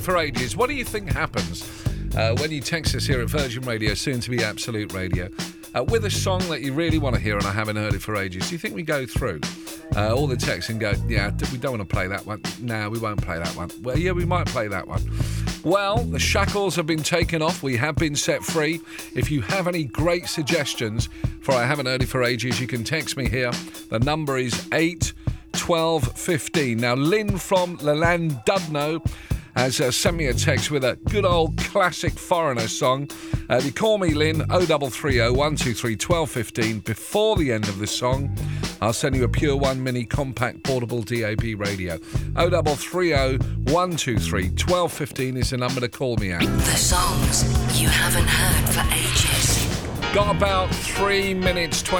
For ages. What do you think happens when you text us here at Virgin Radio, soon to be Absolute Radio, with a song that you really want to hear and I haven't heard it for ages? Do you think we go through all the texts and go, yeah, we don't want to play that one? No, we won't play that one. Well, yeah, we might play that one. Well, the shackles have been taken off. We have been set free. If you have any great suggestions for I haven't heard it for ages, you can text me here. The number is 8 12 15. Now, Lynn from Llandudno has sent me a text with a good old classic Foreigner song. If you call me Lynn, 0330 123 1215, before the end of the song, I'll send you a Pure One Mini Compact Portable DAB radio. 0330 123 1215 is the number to call me at. The songs you haven't heard for ages. Got about 3 minutes, 20